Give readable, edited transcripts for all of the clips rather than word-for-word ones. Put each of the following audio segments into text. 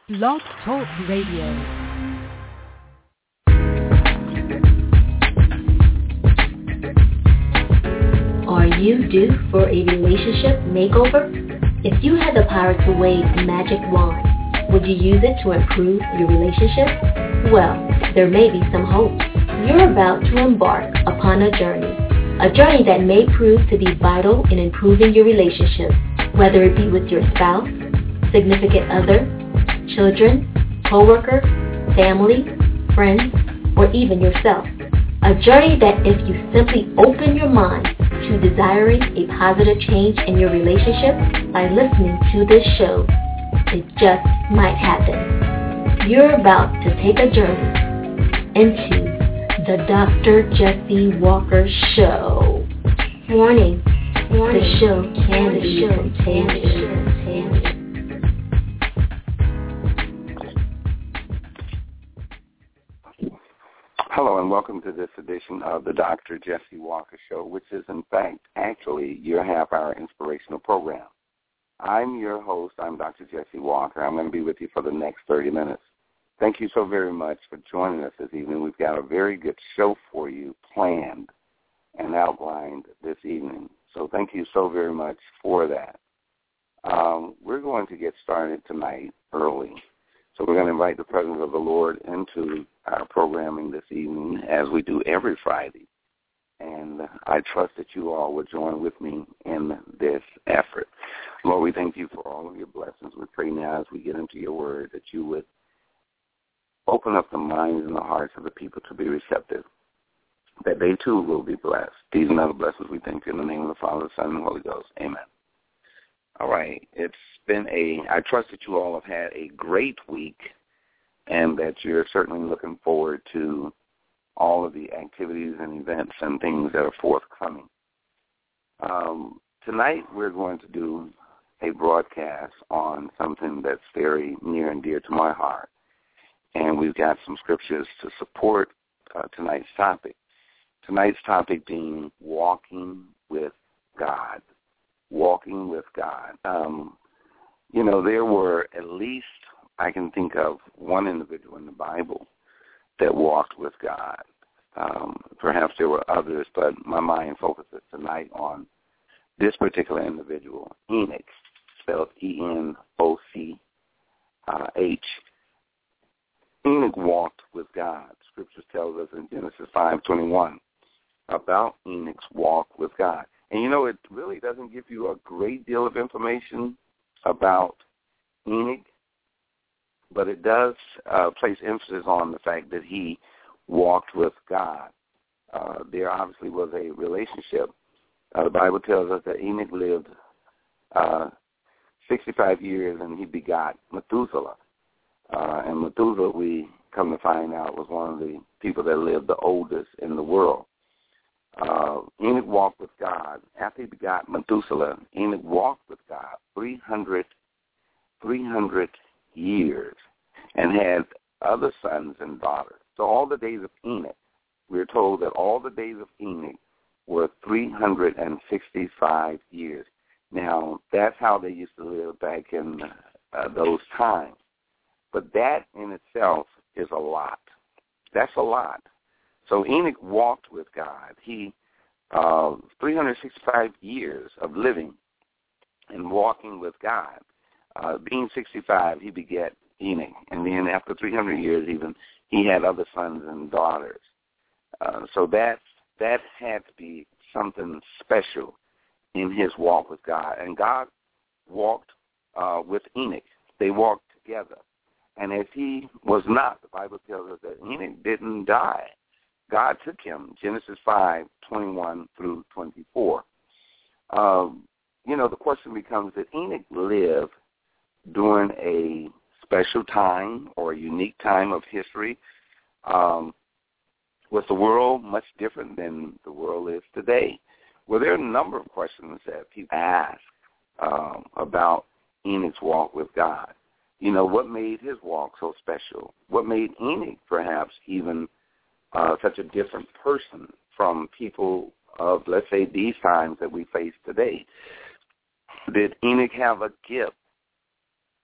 Blog Talk Radio. Are you due for a relationship makeover? If you had the power to wave a magic wand, would you use it to improve your relationship? Well, there may be some hope. You're about to embark upon a journey that may prove to be vital in improving your relationship, whether it be with your spouse, significant other, children, co-worker, family, friends, or even yourself. A journey that if you simply open your mind to desiring a positive change in your relationship by listening to this show, it just might happen. You're about to take a journey into the Dr. Jesse Walker Show. Warning, the show can be contagious. Hello and welcome to this edition of the Dr. Jesse Walker Show, which is in fact actually your half-hour inspirational program. I'm your host. I'm Dr. Jesse Walker. I'm going to be with you for the next 30 minutes. Thank you so very much for joining us this evening. We've got a very good show for you planned and outlined this evening. So thank you so very much for that. We're going to get started tonight early. So we're going to invite the presence of the Lord into our programming this evening, as we do every Friday. And I trust that you all will join with me in this effort. Lord, we thank you for all of your blessings. We pray now as we get into your word that you would open up the minds and the hearts of the people to be receptive, that they too will be blessed. These and other blessings we thank you in the name of the Father, the Son, and the Holy Ghost. Amen. All right. I trust that you all have had a great week and that you're certainly looking forward to all of the activities and events and things that are forthcoming. Tonight we're going to do a broadcast on something that's very near and dear to my heart, and we've got some scriptures to support tonight's topic. Tonight's topic being walking with God. Walking with God. There were at least, I can think of one individual in the Bible that walked with God. Perhaps there were others, but my mind focuses tonight on this particular individual, Enoch, spelled Enoch. Enoch walked with God. Scripture tells us in Genesis 5:21 about Enoch's walk with God. And it really doesn't give you a great deal of information about Enoch, but it does place emphasis on the fact that he walked with God. There obviously was a relationship. The Bible tells us that Enoch lived 65 years and he begot Methuselah. And Methuselah, we come to find out, was one of the people that lived the oldest in the world. Enoch walked with God. After he begot Methuselah, Enoch walked with God 300 years and had other sons and daughters. So all the days of Enoch, we're told that all the days of Enoch were 365 years. Now, that's how they used to live back in those times. But that in itself is a lot. That's a lot. So Enoch walked with God. He 365 years of living and walking with God. Being 65, he begat Enoch. And then after 300 years even, he had other sons and daughters. So that had to be something special in his walk with God. And God walked with Enoch. They walked together. And as he was not, the Bible tells us that Enoch didn't die. God took him, Genesis 5:21 through 24. The question becomes, did Enoch live during a special time or a unique time of history? Was the world much different than the world is today? Well, there are a number of questions that people ask about Enoch's walk with God. What made his walk so special? What made Enoch perhaps even such a different person from people of, let's say, these times that we face today? Did Enoch have a gift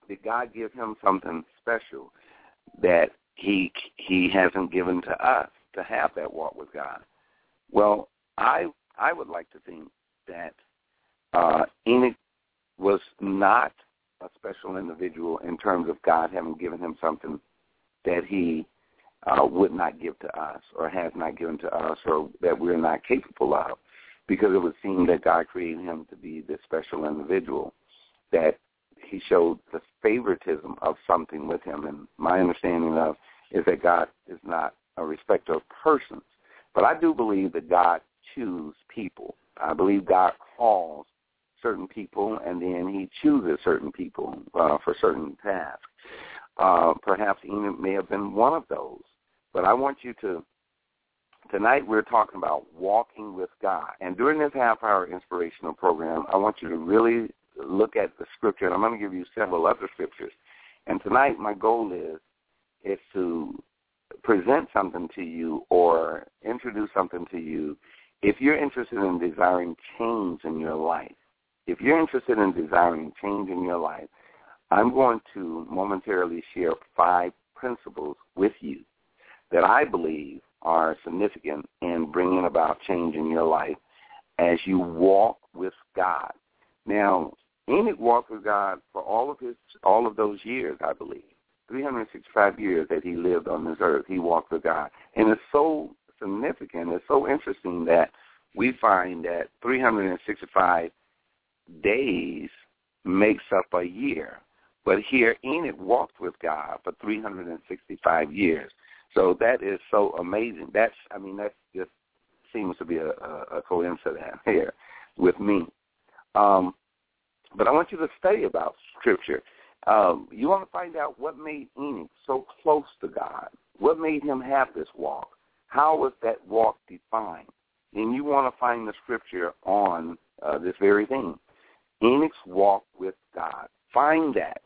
did God give him something special that he hasn't given to us to have that walk with God? Well, I would like to think that Enoch was not a special individual in terms of God having given him something that he would not give to us or has not given to us or that we're not capable of, because it would seem that God created him to be this special individual, that he showed the favoritism of something with him. And my understanding of is that God is not a respecter of persons. But I do believe that God chooses people. I believe God calls certain people, and then he chooses certain people for certain tasks. Perhaps Enoch may have been one of those. But I want you to, tonight we're talking about walking with God. And during this half-hour inspirational program, I want you to really look at the scripture, and I'm going to give you several other scriptures. And tonight my goal is to present something to you or introduce something to you. If you're interested in desiring change in your life, if you're interested in desiring change in your life, I'm going to momentarily share 5 principles with you that I believe are significant in bringing about change in your life as you walk with God. Now, Enoch walked with God for all of those years, I believe. 365 years that he lived on this earth, he walked with God. And it's so significant, it's so interesting that we find that 365 days makes up a year. But here, Enoch walked with God for 365 years. So that is so amazing. That just seems to be a coincidence here with me. But I want you to study about Scripture. You want to find out what made Enoch so close to God. What made him have this walk? How was that walk defined? And you want to find the Scripture on this very thing. Enoch's walk with God. Find that,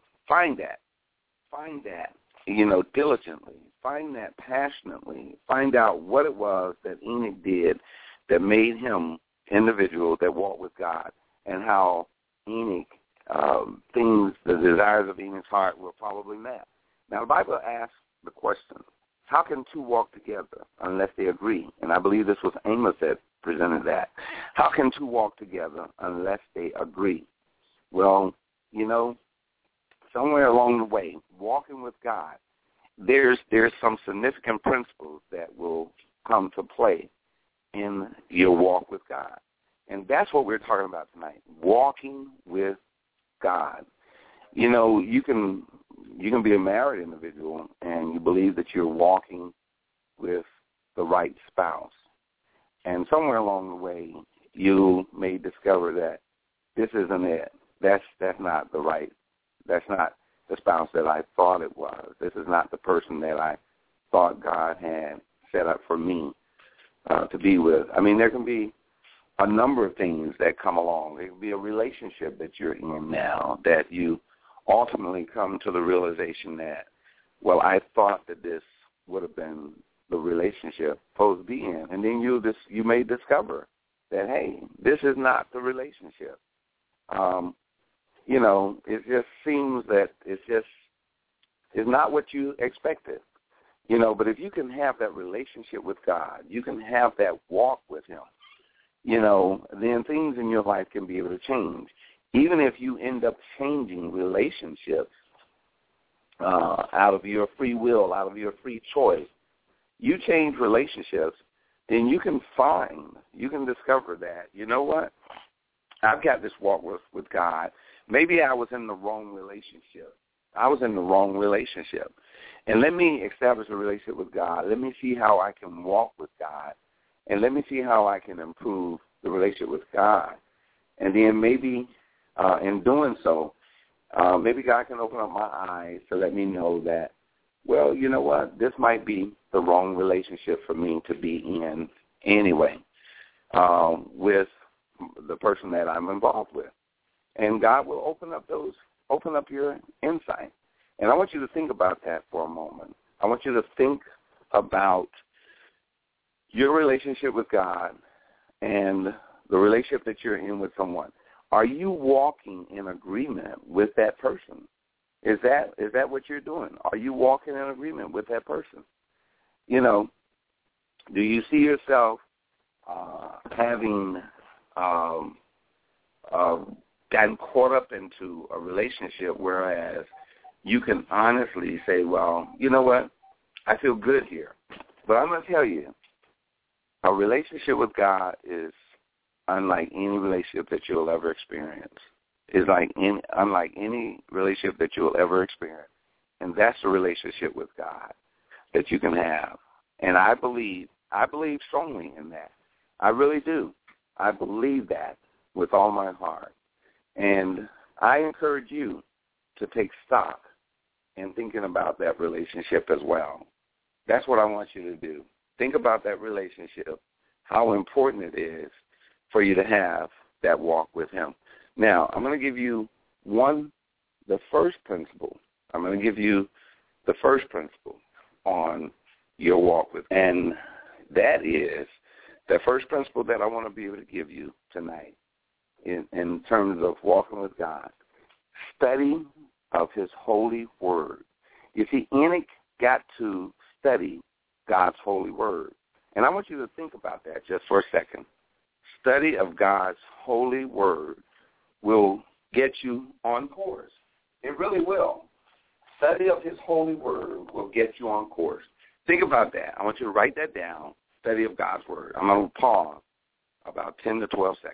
diligently. Find that passionately. Find out what it was that Enoch did that made him individual that walked with God, and how Enoch, the desires of Enoch's heart were probably met. Now, the Bible asks the question, how can two walk together unless they agree? And I believe this was Amos that presented that. How can two walk together unless they agree? Well, somewhere along the way, walking with God, there's some significant principles that will come to play in your walk with God. And that's what we're talking about tonight, walking with God. You can be a married individual and you believe that you're walking with the right spouse. And somewhere along the way, you may discover that this isn't it. That's not the spouse that I thought it was. This is not the person that I thought God had set up for me to be with. I mean, there can be a number of things that come along. There can be a relationship that you're in now that you ultimately come to the realization that, well, I thought that this would have been the relationship supposed to be in. And then you may discover that, hey, this is not the relationship. It just seems that it's not what you expected. But if you can have that relationship with God, you can have that walk with him, then things in your life can be able to change. Even if you end up changing relationships out of your free will, out of your free choice, you change relationships, then you can discover that, you know what, I've got this walk with God. Maybe I was in the wrong relationship. And let me establish a relationship with God. Let me see how I can walk with God. And let me see how I can improve the relationship with God. And then maybe in doing so, maybe God can open up my eyes to let me know that, well, you know what, this might be the wrong relationship for me to be in anyway with the person that I'm involved with. And God will open up your insight. And I want you to think about that for a moment. I want you to think about your relationship with God and the relationship that you're in with someone. Are you walking in agreement with that person? Is that what you're doing? Are you walking in agreement with that person? You know, do you see yourself having gotten caught up into a relationship, whereas you can honestly say, well, you know what, I feel good here. But I'm going to tell you, a relationship with God is unlike any relationship that you'll ever experience. It's unlike any relationship that you'll ever experience. And that's the relationship with God that you can have. And I believe strongly in that. I really do. I believe that with all my heart. And I encourage you to take stock in thinking about that relationship as well. That's what I want you to do. Think about that relationship, how important it is for you to have that walk with him. Now, I'm going to give you the first principle. I'm going to give you the first principle on your walk with him. And that is the first principle that I want to be able to give you tonight in terms of walking with God. Study of his holy word. You see, Enoch got to study God's holy word. And I want you to think about that just for a second. Study of God's holy word will get you on course. It really will. Study of his holy word will get you on course. Think about that. I want you to write that down, study of God's word. I'm going to pause about 10 to 12 seconds.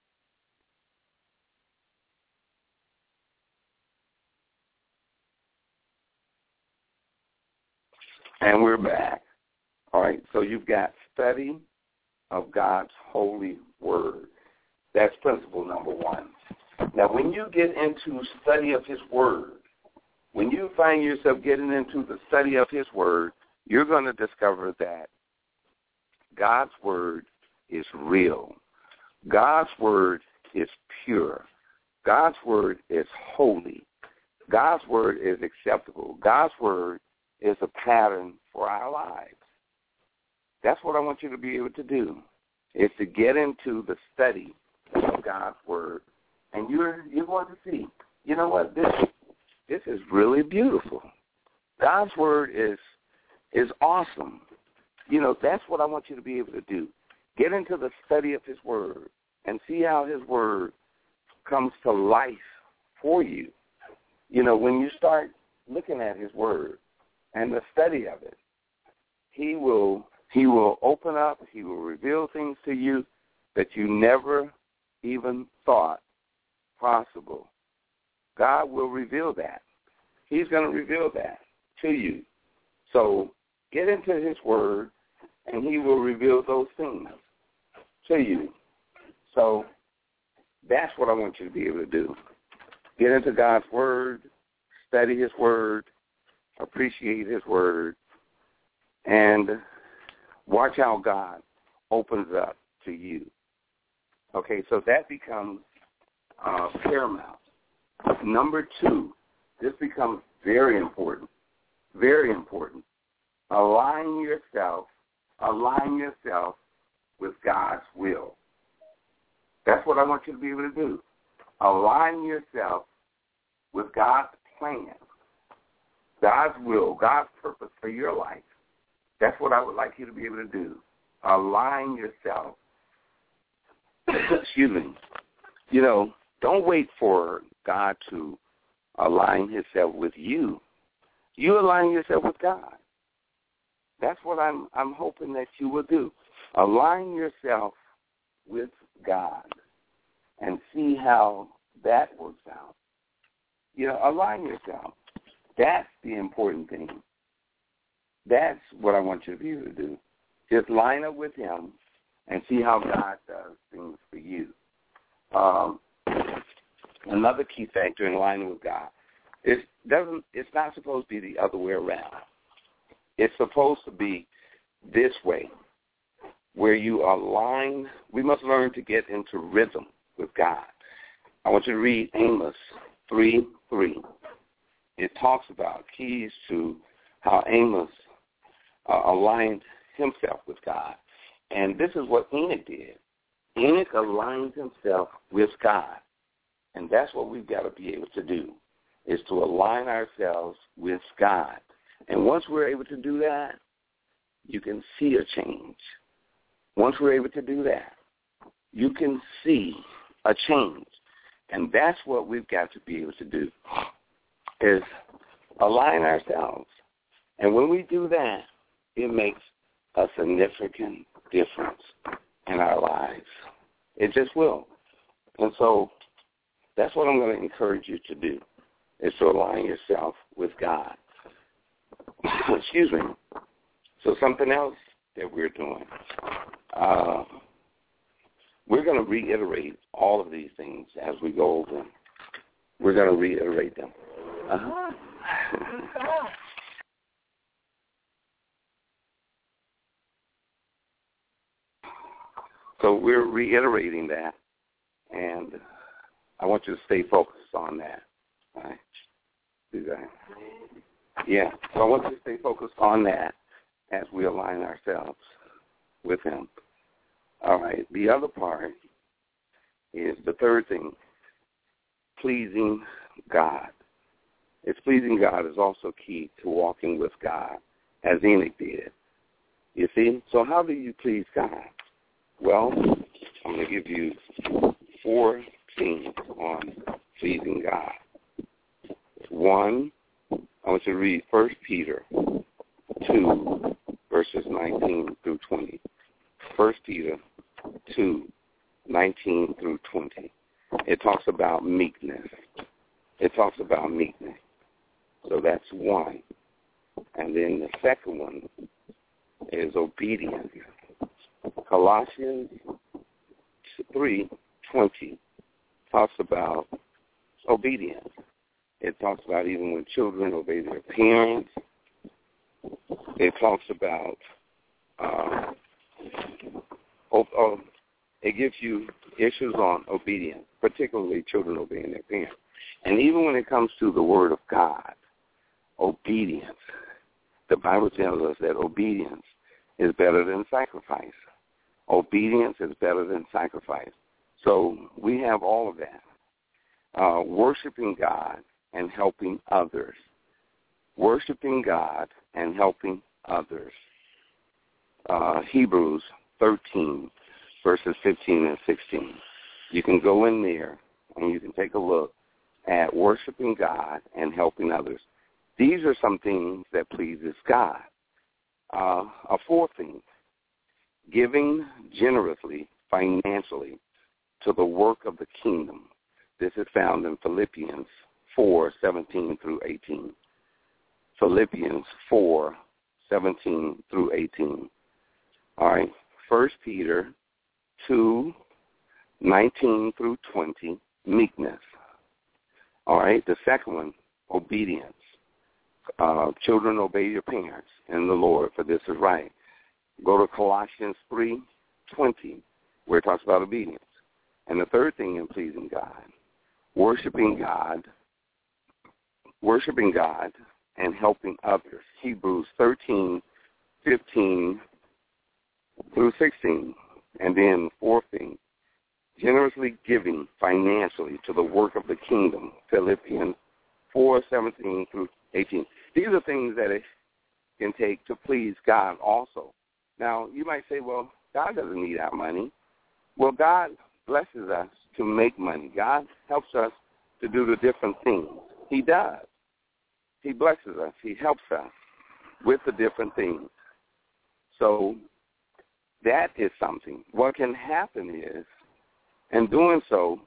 And we're back. All right, so you've got study of God's holy word. That's principle number one. Now, when you get into study of his word, when you find yourself getting into the study of his word, you're going to discover that God's word is real. God's word is pure. God's word is holy. God's word is acceptable. God's word is a pattern for our lives. That's what I want you to be able to do, is to get into the study of God's word. And you're going to see, you know what, this is really beautiful. God's word is awesome. You know, that's what I want you to be able to do. Get into the study of his word and see how his word comes to life for you. You know, when you start looking at his word and the study of it, he will open up, he will reveal things to you that you never even thought possible. God will reveal that. He's going to reveal that to you. So get into his word, and he will reveal those things to you. So that's what I want you to be able to do. Get into God's word, study his word, appreciate his word, and watch how God opens up to you. Okay, so that becomes paramount. Number two, this becomes very important, very important. Align yourself with God's will. That's what I want you to be able to do. Align yourself with God's plan, God's will, God's purpose for your life. That's what I would like you to be able to do. Align yourself. Excuse me. You know, don't wait for God to align himself with you. You align yourself with God. That's what I'm hoping that you will do. Align yourself with God and see how that works out. You know, align yourself. That's the important thing. That's what I want you to be able to do. Just line up with him and see how God does things for you. Another key factor in aligning with God, it's not supposed to be the other way around. It's supposed to be this way, where you align. We must learn to get into rhythm with God. I want you to read Amos 3:3. It talks about keys to how Amos aligned himself with God. And this is what Enoch did. Enoch aligned himself with God. And that's what we've got to be able to do. is to align ourselves with God. And once we're able to do that, you can see a change. Once we're able to do that, you can see a change. And that's what we've got to be able to do, is align ourselves. And when we do that, it makes a significant difference in our lives. It just will. And so that's what I'm going to encourage you to do, is to align yourself with God. Excuse me. So something else that we're doing, we're going to reiterate all of these things as we go over them. We're going to reiterate them. So we're reiterating that, and I want you to stay focused on that. All right? Do that. Yeah. So I want you to stay focused on that as we align ourselves with him. All right. The other part is the third thing, pleasing God. It's pleasing God is also key to walking with God, as Enoch did. You see? So how do you please God? Well, I'm going to give you 4 things on pleasing God. 1, I want you to read 1 Peter 2, verses 19 through 20. 1 Peter 2, 19 through 20. It talks about meekness. It talks about meekness. So that's 1. And then the second one is obedience. Colossians 3:20 talks about obedience. It talks about even when children obey their parents. It talks about, it gives you issues on obedience, particularly children obeying their parents. And even when it comes to the Word of God, obedience, the Bible tells us that obedience is better than sacrifice. Obedience is better than sacrifice. So we have all of that. Worshiping God and helping others. Worshiping God and helping others. Hebrews 13, verses 15 and 16. You can go in there and you can take a look at worshiping God and helping others. These are some things that pleases God. A fourth thing, giving generously, financially, to the work of the kingdom. This is found in Philippians 4:17 through 18. Philippians 4:17 through 18. All right. 1 Peter 2:19 through 20, meekness. All right. The second one, obedience. Children, obey your parents in the Lord, for this is right. Go to Colossians 3:20, where it talks about obedience. And the third thing in pleasing God, worshiping God and helping others. Hebrews 13:15 through 16. And then fourth thing, generously giving financially to the work of the kingdom. Philippians 4:17 through 18. These are things that it can take to please God also. Now, you might say, well, God doesn't need our money. Well, God blesses us to make money. God helps us to do the different things. He does. He blesses us. He helps us with the different things. So that is something. What can happen is, in doing so,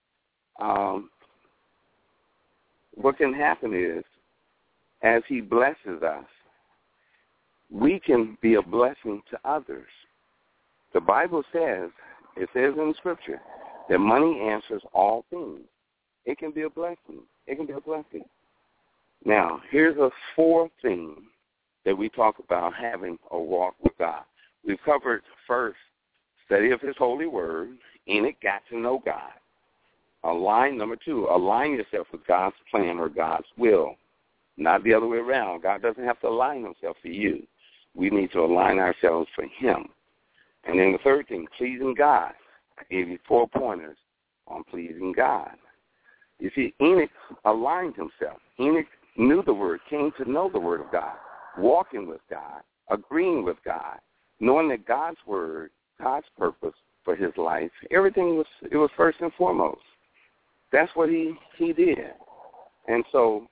what can happen is, as he blesses us, we can be a blessing to others. The Bible says, it says in Scripture, that money answers all things. It can be a blessing. It can be a blessing. Now, here's a fourth thing that we talk about having a walk with God. We've covered first, study of his holy word, and it got to know God. Number 2, align yourself with God's plan or God's will, not the other way around. God doesn't have to align himself for you. We need to align ourselves for him. And then the third thing, pleasing God. I gave you 4 pointers on pleasing God. You see, Enoch aligned himself. Enoch knew the Word, came to know the Word of God, walking with God, agreeing with God, knowing that God's Word, God's purpose for his life, everything was first and foremost. That's what he did. And so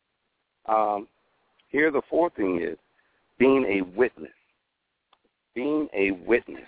here the fourth thing is being a witness. Being a witness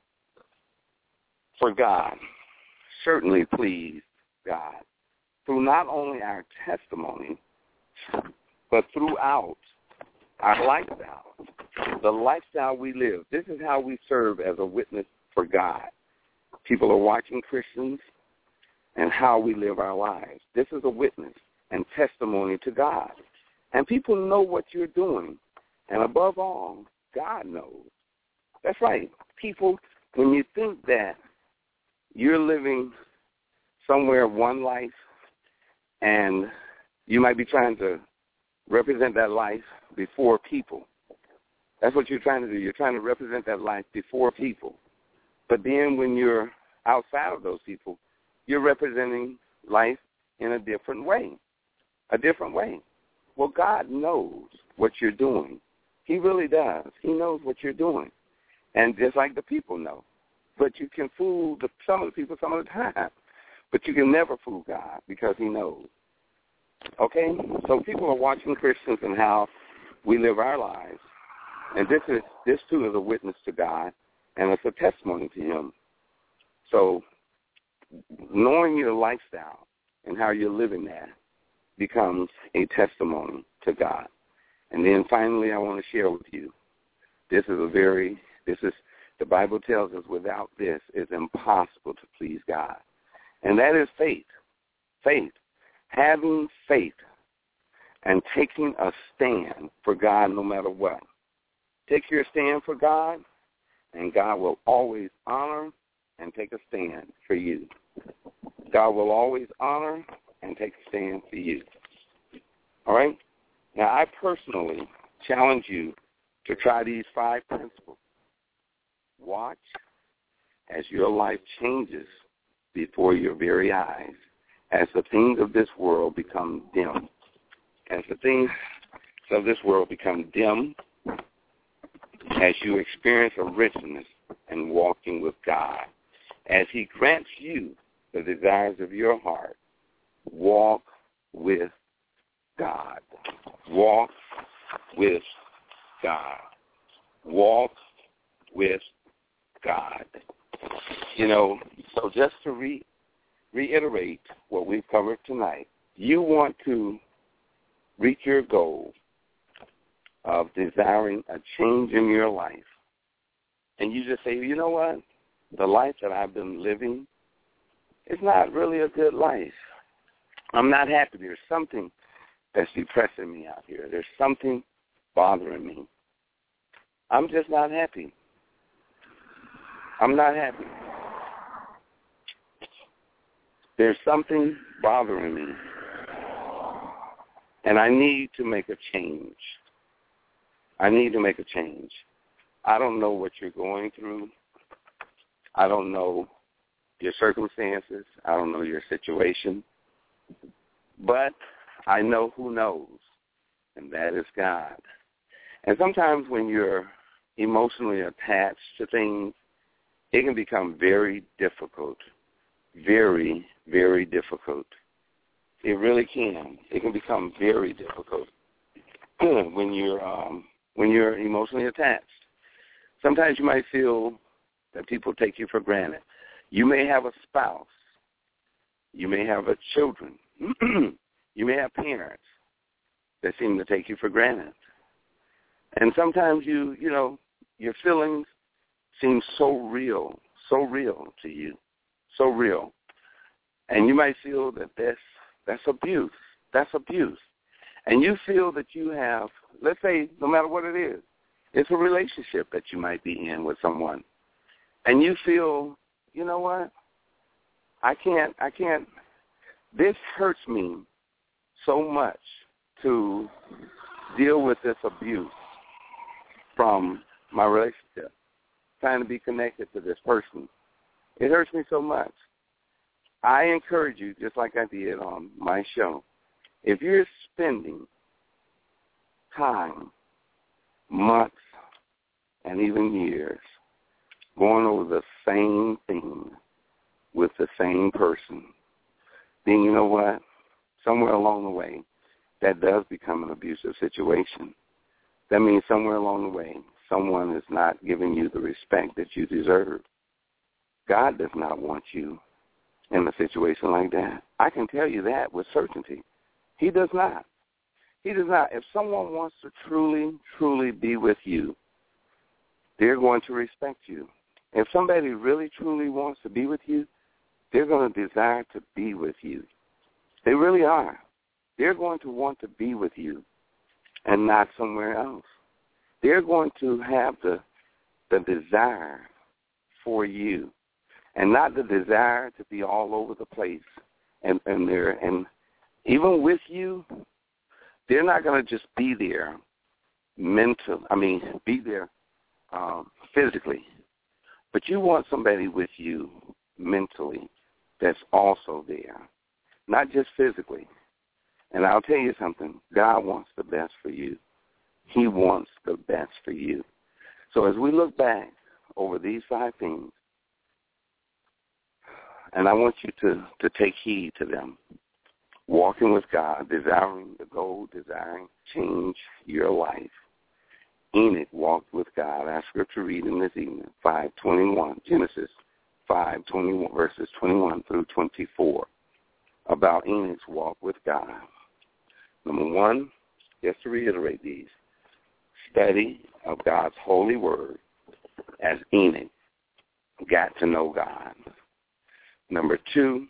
for God certainly pleased God through not only our testimony, but throughout our lifestyle, the lifestyle we live. This is how we serve as a witness for God. People are watching Christians and how we live our lives. This is a witness and testimony to God. And people know what you're doing. And above all, God knows. That's right. People, when you think that you're living somewhere one life and you might be trying to represent that life before people. That's what you're trying to do. You're trying to represent that life before people. But then when you're outside of those people, you're representing life in a different way. Well, God knows what you're doing. He really does. He knows what you're doing. And just like the people know. But you can fool some of the people some of the time. But you can never fool God because he knows. Okay? So people are watching Christians and how we live our lives. And this too is a witness to God, and it's a testimony to him. So knowing your lifestyle and how you're living that becomes a testimony to God. And then finally I want to share with you, the Bible tells us without this it's impossible to please God. And that is faith. Faith. Having faith and taking a stand for God no matter what. Take your stand for God, and God will always honor and take a stand for you. God will always honor and take a stand for you. All right? Now, I personally challenge you to try these 5 principles. Watch as your life changes before your very eyes, as the things of this world become dim. As the things of this world become dim, as you experience a richness in walking with God, as he grants you the desires of your heart, walk with God. Walk with God. Walk with God. So just to reiterate what we've covered tonight, you want to reach your goal of desiring a change in your life. And you just say, you know what? The life that I've been living is not really a good life. I'm not happy. There's something that's depressing me out here. There's something bothering me. I'm just not happy. I'm not happy. There's something bothering me. And I need to make a change. I need to make a change. I don't know what you're going through. I don't know your circumstances. I don't know your situation. But I know who knows, and that is God. And sometimes when you're emotionally attached to things, it can become very difficult, very, very difficult. It really can. It can become very difficult when you're emotionally attached. Sometimes you might feel that people take you for granted. You may have a spouse. You may have children. You may have parents that seem to take you for granted. And sometimes your feelings seem so real to you, so real. And you might feel that that's abuse. That's abuse. And you feel that you have, let's say, no matter what it is, it's a relationship that you might be in with someone. And you feel, you know what? I can't, this hurts me so much to deal with this abuse from my relationship, trying to be connected to this person. It hurts me so much. I encourage you, just like I did on my show, if you're spending time, months, and even years going over the same thing with the same person, then you know what? Somewhere along the way, that does become an abusive situation. That means somewhere along the way, someone is not giving you the respect that you deserve. God does not want you in a situation like that. I can tell you that with certainty. He does not. He does not. If someone wants to truly, truly be with you, they're going to respect you. If somebody really, truly wants to be with you, they're going to desire to be with you. They really are. They're going to want to be with you and not somewhere else. They're going to have the desire for you and not the desire to be all over the place. And even with you, they're not going to just be there be there physically. But you want somebody with you mentally that's also there, not just physically. And I'll tell you something, God wants the best for you. He wants the best for you. So as we look back over these 5 things, and I want you to take heed to them. Walking with God, desiring the goal, desiring change your life. Enoch walked with God. Our scripture reading this evening, 5:21, Genesis 5:21, verses 21 through 24, about Enoch's walk with God. Number 1, just to reiterate these, study of God's holy word as Enoch got to know God. Number 2,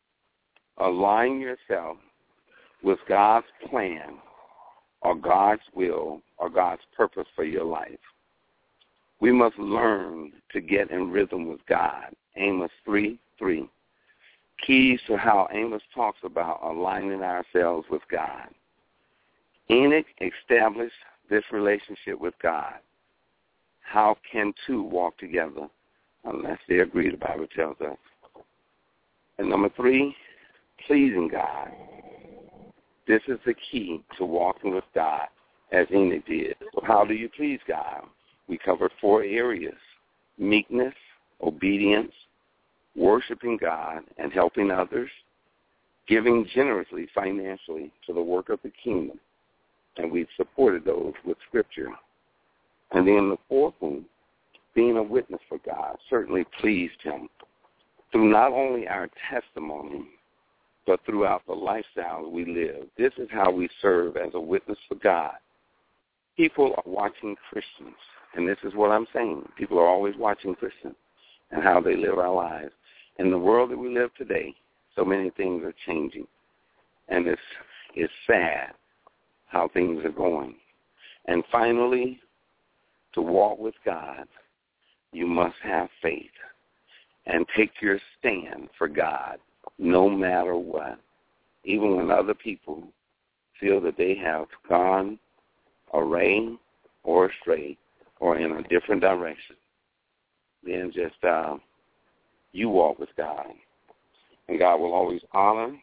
align yourself with God's plan or God's will or God's purpose for your life. We must learn to get in rhythm with God. Amos 3:3. Keys to how Amos talks about aligning ourselves with God. Enoch established this relationship with God. How can two walk together unless they agree, the Bible tells us. And number 3, pleasing God. This is the key to walking with God as Enoch did. So how do you please God? We covered 4 areas: meekness, obedience, worshiping God and helping others, giving generously financially to the work of the kingdom. And we've supported those with Scripture. And then the 4th one, being a witness for God, certainly pleased him through not only our testimony, but throughout the lifestyle we live. This is how we serve as a witness for God. People are watching Christians, and this is what I'm saying. People are always watching Christians and how they live our lives. In the world that we live today, so many things are changing, and it's sad how things are going. And finally, to walk with God, you must have faith and take your stand for God no matter what. Even when other people feel that they have gone awry or astray or in a different direction, then just you walk with God. And God will always honor.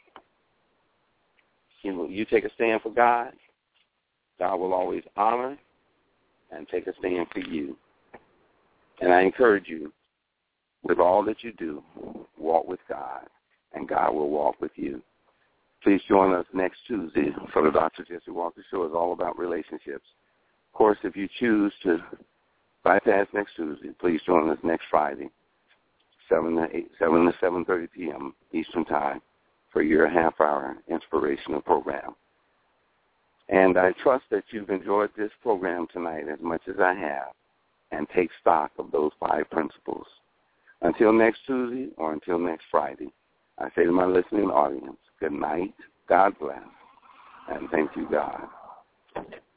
You take a stand for God, God will always honor and take a stand for you. And I encourage you, with all that you do, walk with God, and God will walk with you. Please join us next Tuesday for the Dr. Jesse Walker Show. It's all about relationships. Of course, if you choose to bypass next Tuesday, please join us next Friday, 7 to 7:30 p.m. Eastern Time, for your half-hour inspirational program. And I trust that you've enjoyed this program tonight as much as I have, and take stock of those 5 principles. Until next Tuesday or until next Friday, I say to my listening audience, good night, God bless, and thank you, God.